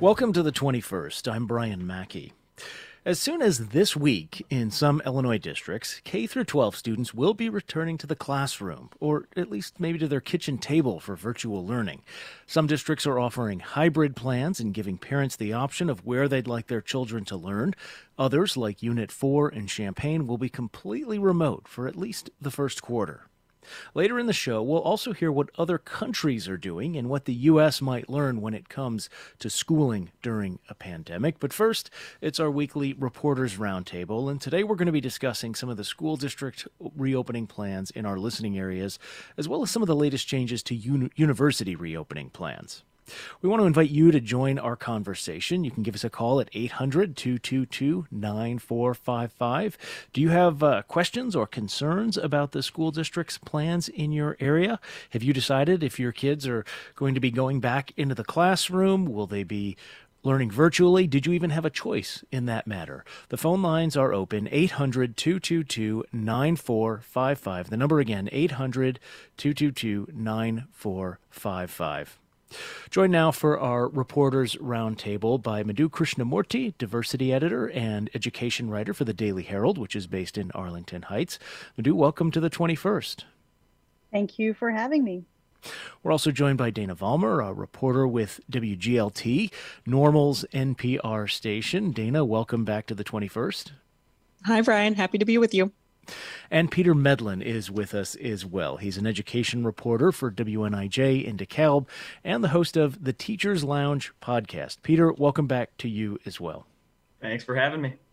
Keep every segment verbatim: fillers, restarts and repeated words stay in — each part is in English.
Welcome to the twenty-first. I'm Brian Mackey. As soon as this week, in some Illinois districts, K through twelve students will be returning to the classroom, or at least maybe to their kitchen table for virtual learning. Some districts are offering hybrid plans and giving parents the option of where they'd like their children to learn. Others, like Unit four in Champaign, will be completely remote for at least the first quarter. Later in the show, we'll also hear what other countries are doing and what the U S might learn when it comes to schooling during a pandemic. But first, it's our weekly Reporters Roundtable, and today we're going to be discussing some of the school district reopening plans in our listening areas, as well as some of the latest changes to uni- university reopening plans. We want to invite you to join our conversation. You can give us a call at eight hundred, two two two, nine four five five. Do you have uh, questions or concerns about the school district's plans in your area? Have you decided if your kids are going to be going back into the classroom? Will they be learning virtually? Did you even have a choice in that matter? The phone lines are open, eight hundred, two two two, nine four five five. The number again, eight hundred, two two two, nine four five five. Joined now for our Reporters Roundtable by Madhu Krishnamurti, diversity editor and education writer for the Daily Herald, which is based in Arlington Heights. Madhu, welcome to the twenty-first. Thank you for having me. We're also joined by Dana Vollmer, a reporter with W G L T, Normal's N P R station. Dana, welcome back to the twenty-first. Hi, Brian. Happy to be with you. And Peter Medlin is with us as well. He's an education reporter for W N I J in DeKalb and the host of the Teachers Lounge podcast. Peter, welcome back to you as well. Thanks for having me.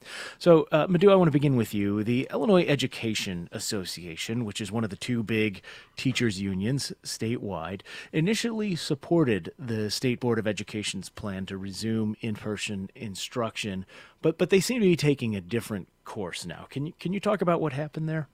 So, uh, Madhu, I want to begin with you. The Illinois Education Association, which is one of the two big teachers' unions statewide, initially supported the State Board of Education's plan to resume in-person instruction, but but they seem to be taking a different course now. Can you can you talk about what happened there?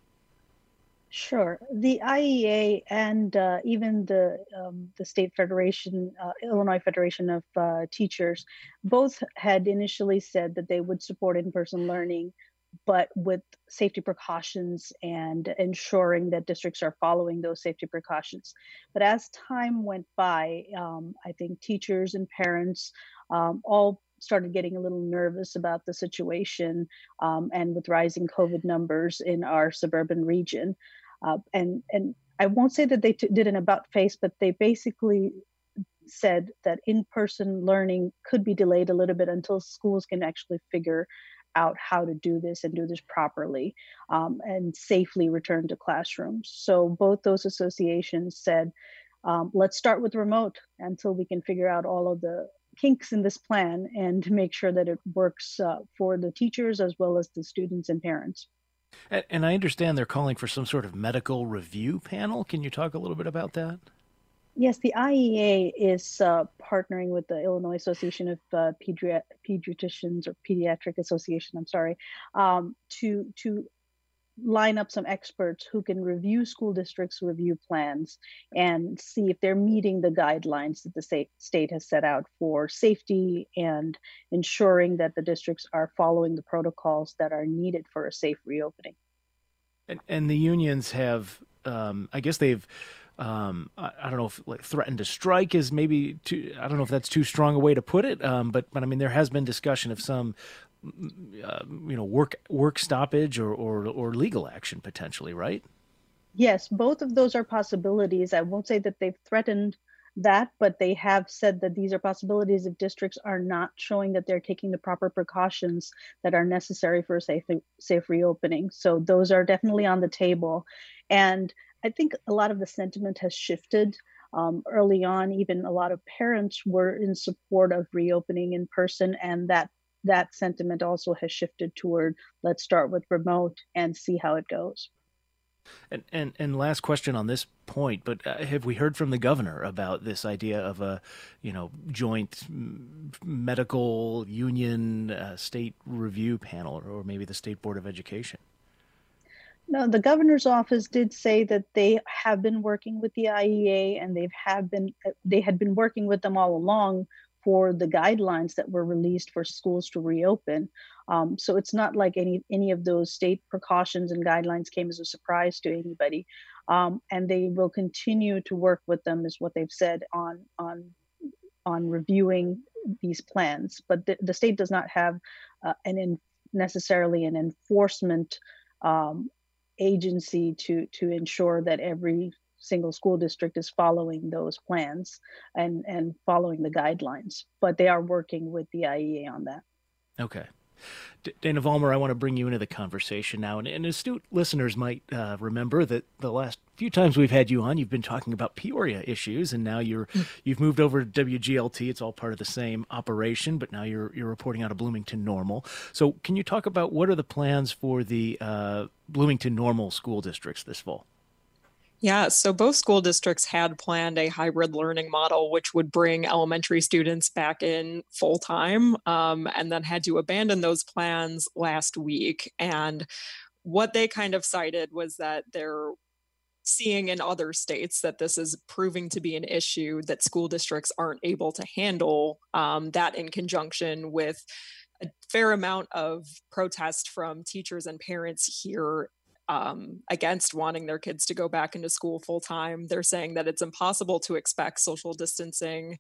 Sure. The I E A and uh, even the um, the state federation, uh, Illinois Federation of uh, Teachers, both had initially said that they would support in-person learning, but with safety precautions and ensuring that districts are following those safety precautions. But as time went by, um, I think teachers and parents um, all started getting a little nervous about the situation, um, and with rising COVID numbers in our suburban region. Uh, and, and I won't say that they t- did an about face, but they basically said that in-person learning could be delayed a little bit until schools can actually figure out how to do this and do this properly, um, and safely return to classrooms. So both those associations said, um, let's start with remote until we can figure out all of the kinks in this plan and to make sure that it works uh, for the teachers as well as the students and parents. And, and I understand they're calling for some sort of medical review panel. Can you talk a little bit about that? Yes, the I E A is uh, partnering with the Illinois Association of uh, Pediat- Pediatricians or Pediatric Association, I'm sorry, um, to to line up some experts who can review school districts' review plans and see if they're meeting the guidelines that the state, state has set out for safety and ensuring that the districts are following the protocols that are needed for a safe reopening. And, and the unions have, um, I guess they've, um, I, I don't know if like threatened to strike is maybe too, I don't know if that's too strong a way to put it, um, but, but I mean, there has been discussion of some Uh, you know, work work stoppage or, or or legal action potentially, right? Yes, both of those are possibilities. I won't say that they've threatened that, but they have said that these are possibilities if districts are not showing that they're taking the proper precautions that are necessary for a safe safe reopening. So those are definitely on the table. And I think a lot of the sentiment has shifted. Um, early on, even a lot of parents were in support of reopening in person, and that that sentiment also has shifted toward let's start with remote and see how it goes. And and, and last question on this point, but uh, have we heard from the governor about this idea of a, you know, joint medical union uh, state review panel, or maybe the State Board of Education? No, the governor's office did say that they have been working with the I E A and they've have been they had been working with them all along for the guidelines that were released for schools to reopen. Um, so it's not like any any of those state precautions and guidelines came as a surprise to anybody. Um, and they will continue to work with them, is what they've said, on on on reviewing these plans, but the, the state does not have uh, an in, necessarily an enforcement um, agency to to ensure that every single school district is following those plans and and following the guidelines. But they are working with the I E A on that. Okay. D- Dana Vollmer, I want to bring you into the conversation now. And, and astute listeners might uh, remember that the last few times we've had you on, you've been talking about Peoria issues, and now you're mm. you've moved over to W G L T. It's all part of the same operation, but now you're you're reporting out of Bloomington Normal. So can you talk about what are the plans for the uh, Bloomington Normal school districts this fall? Yeah, so both school districts had planned a hybrid learning model, which would bring elementary students back in full time, um, and then had to abandon those plans last week. And what they kind of cited was that they're seeing in other states that this is proving to be an issue that school districts aren't able to handle, um, that in conjunction with a fair amount of protest from teachers and parents here Um, against wanting their kids to go back into school full time. They're saying that it's impossible to expect social distancing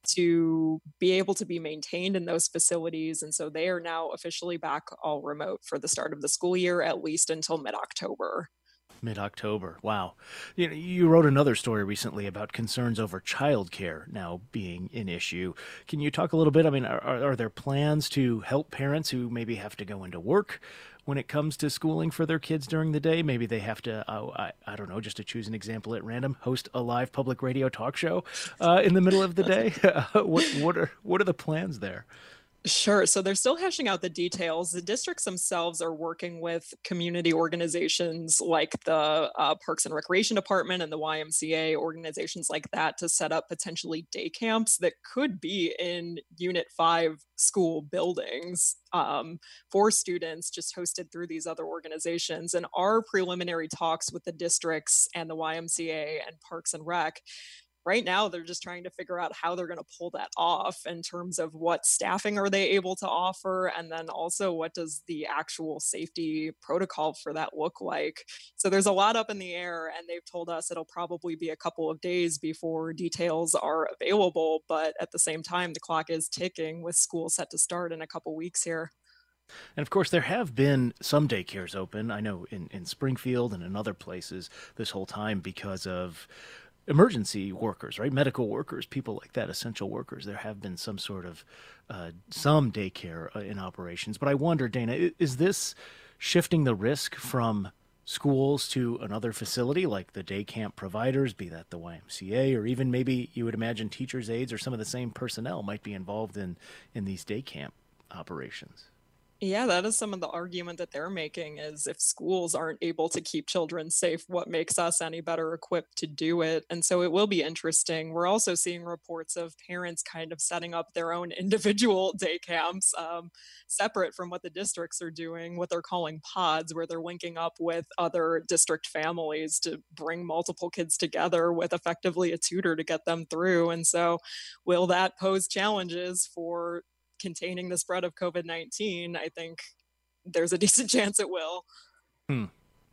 to be able to be maintained in those facilities. And so they are now officially back all remote for the start of the school year, at least until mid-October. Mid-October. Wow. You know, you wrote another story recently about concerns over childcare now being an issue. Can you talk a little bit? I mean, are, are there plans to help parents who maybe have to go into work when it comes to schooling for their kids during the day? Maybe they have to, uh, I, I don't know, just to choose an example at random, host a live public radio talk show uh, in the middle of the day. what, what are what are the plans there? Sure. So they're still hashing out the details. The districts themselves are working with community organizations like the uh, Parks and Recreation Department and the Y M C A, organizations like that, to set up potentially day camps that could be in Unit five school buildings um, for students, just hosted through these other organizations. And our preliminary talks with the districts and the Y M C A and Parks and Rec, right now, they're just trying to figure out how they're going to pull that off in terms of what staffing are they able to offer, and then also what does the actual safety protocol for that look like. So there's a lot up in the air, and they've told us it'll probably be a couple of days before details are available. But at the same time, the clock is ticking with school set to start in a couple weeks here. And of course, there have been some daycares open, I know, in, in Springfield and in other places this whole time because of emergency workers, right? Medical workers, people like that, essential workers. There have been some sort of uh, some daycare uh, in operations. But I wonder, Dana, is this shifting the risk from schools to another facility like the day camp providers, be that the Y M C A, or even maybe you would imagine teachers' aides or some of the same personnel might be involved in, in these day camp operations? Yeah, that is some of the argument that they're making, is if schools aren't able to keep children safe, what makes us any better equipped to do it? And so it will be interesting. We're also seeing reports of parents kind of setting up their own individual day camps, um, separate from what the districts are doing, what they're calling pods, where they're linking up with other district families to bring multiple kids together with effectively a tutor to get them through. And so will that pose challenges for containing the spread of COVID nineteen? I think there's a decent chance it will. Hmm.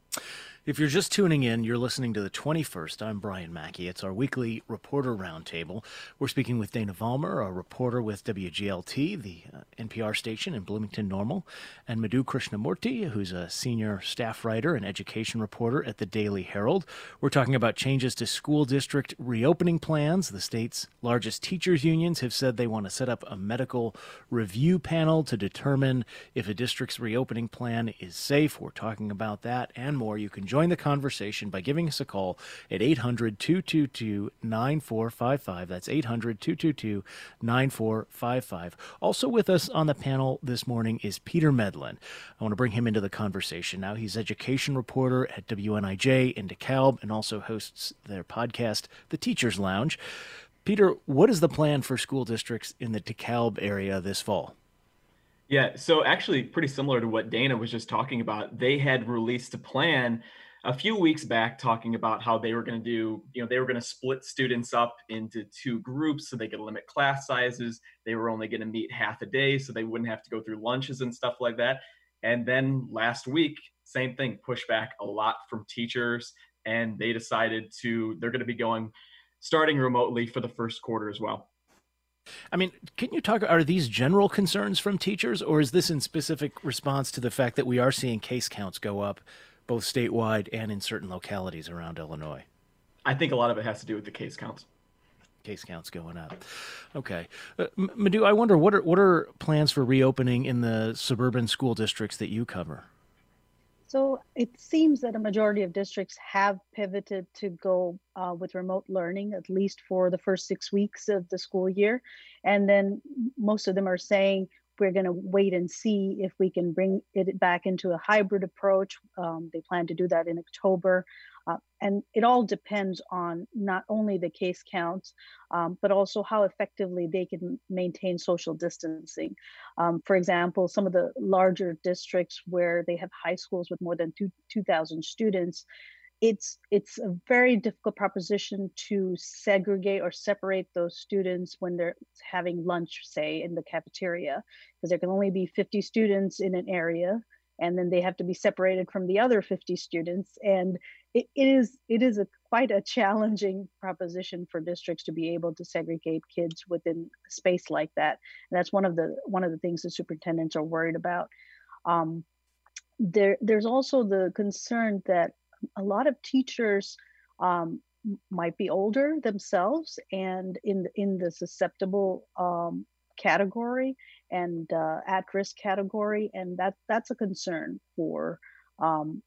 If you're just tuning in, you're listening to The twenty-first. I'm Brian Mackey. It's our weekly Reporter Roundtable. We're speaking with Dana Vollmer, a reporter with W G L T, the uh, N P R station in Bloomington Normal, and Madhu Krishnamurti, who's a senior staff writer and education reporter at the Daily Herald. We're talking about changes to school district reopening plans. The state's largest teachers unions have said they want to set up a medical review panel to determine if a district's reopening plan is safe. We're talking about that and more. You can join Join the conversation by giving us a call at eight hundred, two two two, nine four five five. That's eight hundred, two two two, nine four five five. Also with us on the panel this morning is Peter Medlin. I want to bring him into the conversation now. He's education reporter at W N I J in DeKalb and also hosts their podcast, The Teacher's Lounge. Peter, what is the plan for school districts in the DeKalb area this fall? Yeah, so actually pretty similar to what Dana was just talking about. They had released a plan a few weeks back talking about how they were going to do, you know, they were going to split students up into two groups so they could limit class sizes. They were only going to meet half a day so they wouldn't have to go through lunches and stuff like that. And then last week, same thing, pushback a lot from teachers, and they decided to, they're going to be going, starting remotely for the first quarter as well. I mean, can you talk, are these general concerns from teachers, or is this in specific response to the fact that we are seeing case counts go up both statewide and in certain localities around Illinois? I think a lot of it has to do with the case counts. Case counts going up. Okay. Uh, Madhu, I wonder, what are, what are plans for reopening in the suburban school districts that you cover? So it seems that a majority of districts have pivoted to go uh, with remote learning, at least for the first six weeks of the school year. And then most of them are saying, we're going to wait and see if we can bring it back into a hybrid approach. Um, they plan to do that in October. Uh, and it all depends on not only the case counts, um, but also how effectively they can maintain social distancing. Um, for example, some of the larger districts where they have high schools with more than two thousand students, it's it's a very difficult proposition to segregate or separate those students when they're having lunch, say, in the cafeteria, because there can only be fifty students in an area, and then they have to be separated from the other fifty students. And it, it is it is a quite a challenging proposition for districts to be able to segregate kids within a space like that. And that's one of the one of the things the superintendents are worried about. Um, there, there's also the concern that a lot of teachers um, might be older themselves and in the, in the susceptible um, category and uh, at-risk category, and that that's a concern for um,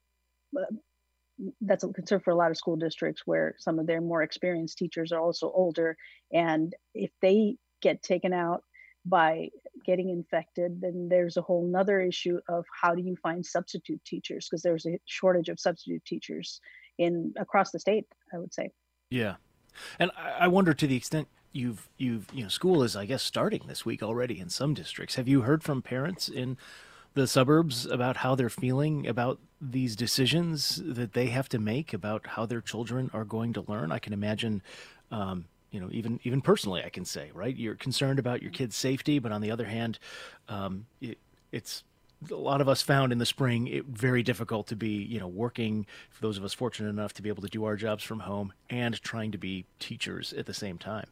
that's a concern for a lot of school districts where some of their more experienced teachers are also older, and if they get taken out by getting infected, then there's a whole nother issue of how do you find substitute teachers, because there's a shortage of substitute teachers in across the state, I would say. Yeah. And I wonder, to the extent you've, you've, you know, school is, I guess, starting this week already in some districts. Have you heard from parents in the suburbs about how they're feeling about these decisions that they have to make about how their children are going to learn? I can imagine, um, you know, even even personally, I can say, right, you're concerned about your kids' safety, but on the other hand, um, it, it's a lot of us found in the spring it very difficult to be, you know, working, for those of us fortunate enough to be able to do our jobs from home and trying to be teachers at the same time.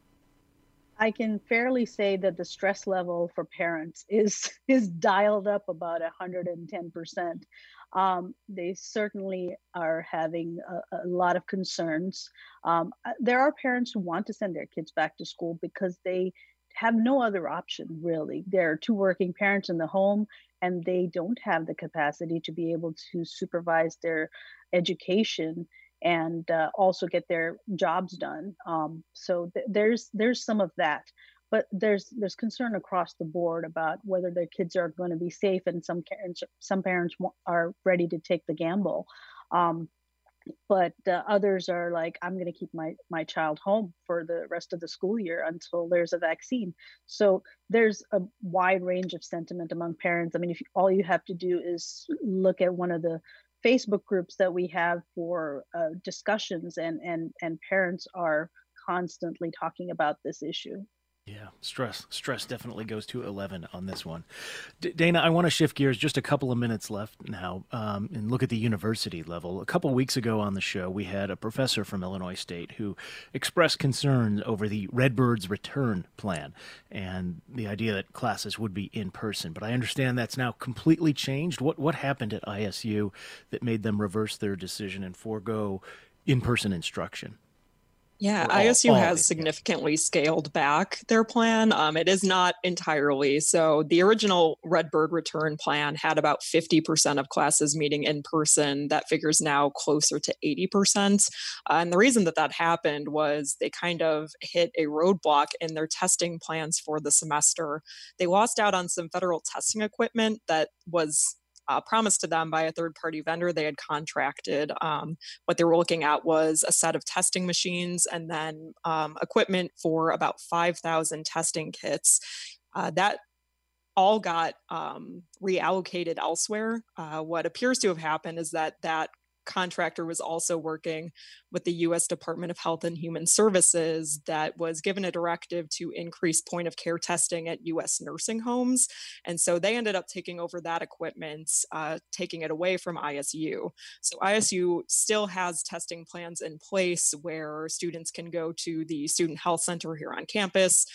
I can fairly say that the stress level for parents is is dialed up about one hundred ten percent. Um, they certainly are having a, a lot of concerns. Um, there are parents who want to send their kids back to school because they have no other option, really. There are two working parents in the home, and they don't have the capacity to be able to supervise their education and uh, also get their jobs done. Um, so th- there's there's some of that, but there's there's concern across the board about whether their kids are going to be safe, and some parents some parents are ready to take the gamble, um, but uh, others are like, I'm going to keep my my child home for the rest of the school year until there's a vaccine. So there's a wide range of sentiment among parents. I mean, if you, all you have to do is look at one of the Facebook groups that we have for uh, discussions, and and and parents are constantly talking about this issue. Yeah, stress. Stress definitely goes to eleven on this one. D- Dana, I want to shift gears, just a couple of minutes left now, um, and look at the university level. A couple of weeks ago on the show, we had a professor from Illinois State who expressed concern over the Redbirds return plan and the idea that classes would be in person. But I understand that's now completely changed. What what happened at I S U that made them reverse their decision and forego in-person instruction? Yeah, All, I S U all has it, significantly yeah. scaled back their plan. Um, it is not entirely. So the original Redbird return plan had about fifty percent of classes meeting in person. That figure's now closer to eighty percent. Uh, and the reason that that happened was they kind of hit a roadblock in their testing plans for the semester. They lost out on some federal testing equipment that was Uh, promised to them by a third-party vendor they had contracted. Um, what they were looking at was a set of testing machines and then um, equipment for about five thousand testing kits. Uh, that all got um, reallocated elsewhere. Uh, what appears to have happened is that that contractor was also working with the U S Department of Health and Human Services that was given a directive to increase point of care testing at U S nursing homes. And so they ended up taking over that equipment, uh, taking it away from I S U. So I S U still has testing plans in place where students can go to the student health center here on campus,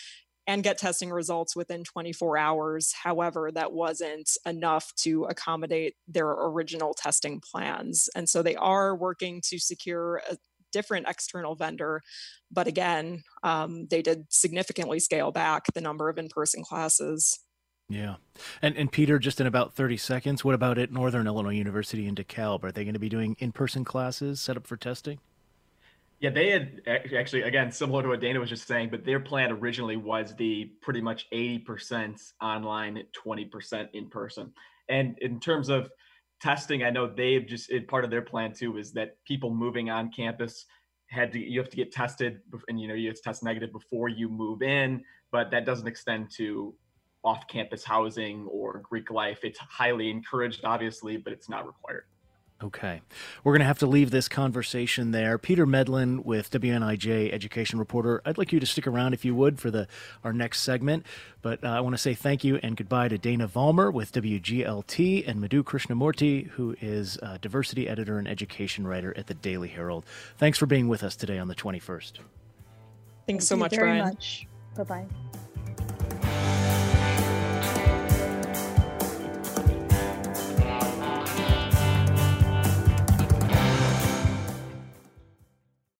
and get testing results within twenty-four hours. However, that wasn't enough to accommodate their original testing plans. And so they are working to secure a different external vendor. But again, um, they did significantly scale back the number of in-person classes. Yeah. And and Peter, just in about thirty seconds, what about at Northern Illinois University in DeKalb? Are they going to be doing in-person classes set up for testing? Yeah, they had actually, again, similar to what Dana was just saying, but their plan originally was the pretty much eighty percent online, twenty percent in person. And in terms of testing, I know they've just, it, part of their plan too is that people moving on campus had to, you have to get tested and, you know, you have to test negative before you move in, but that doesn't extend to off-campus housing or Greek life. It's highly encouraged, obviously, but it's not required. Okay. We're going to have to leave this conversation there. Peter Medlin with W N I J education reporter. I'd like you to stick around if you would for the our next segment. But uh, I want to say thank you and goodbye to Dana Vollmer with W G L T and Madhu Krishnamurti, who is a diversity editor and education writer at the Daily Herald. Thanks for being with us today on the twenty-first. Thanks so Thank much, you very Brian. much. Bye-bye.